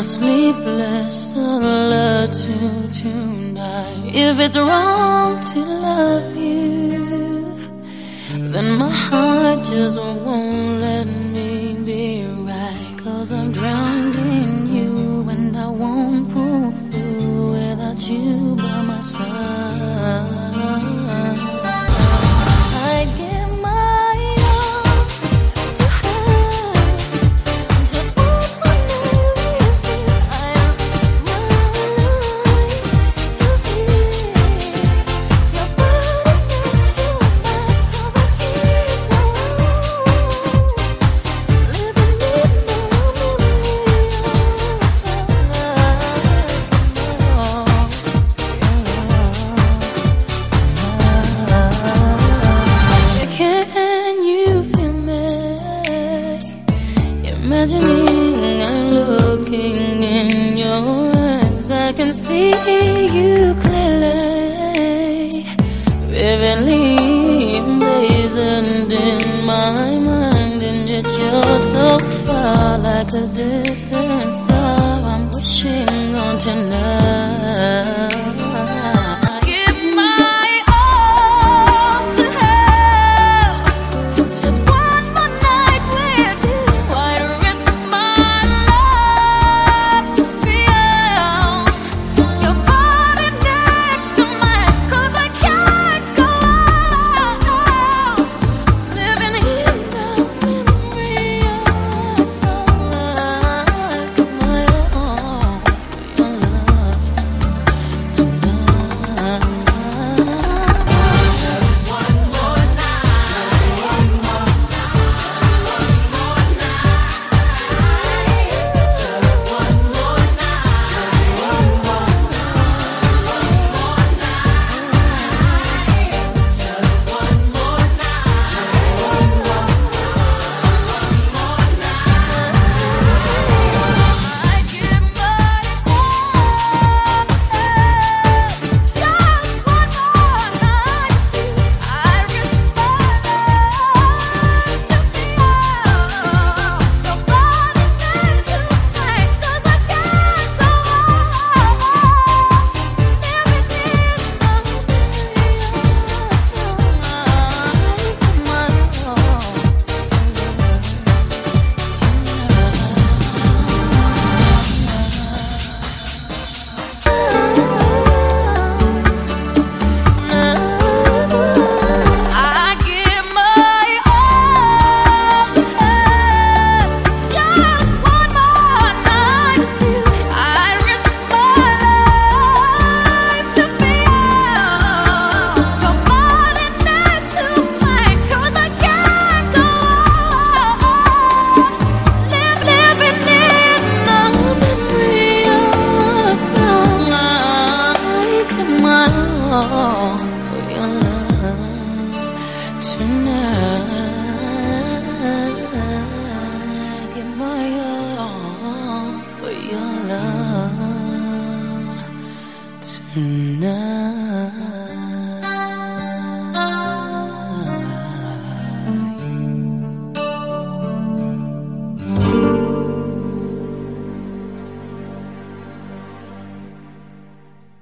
sleepless solitude tonight. If it's wrong to love you, then my heart just won't let me be right. 'Cause I'm drowned in you and I won't pull through without you by my side. I'd give my all to have just one more night with you. I risk my life to feel your body next to mine. 'Cause I can't go living in no memory Can you feel me? Imagining I'm looking in your eyes, I can see you clearly, vividly emblazoned in my mind. And yet you're so far, like a distant star I'm wishing on tonight. Oh